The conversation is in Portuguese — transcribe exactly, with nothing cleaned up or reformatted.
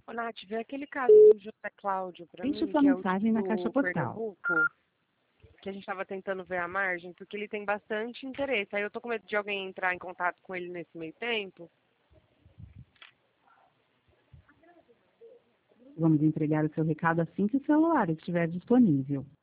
Ô, Nath, vê aquele caso do José Cláudio pra Deixe mim, sua que é o mensagem na caixa do postal. Pernambuco, que a gente estava tentando ver a margem, porque ele tem bastante interesse. Aí eu tô com medo de alguém entrar em contato com ele nesse meio tempo. Vamos entregar o seu recado assim que o celular estiver disponível.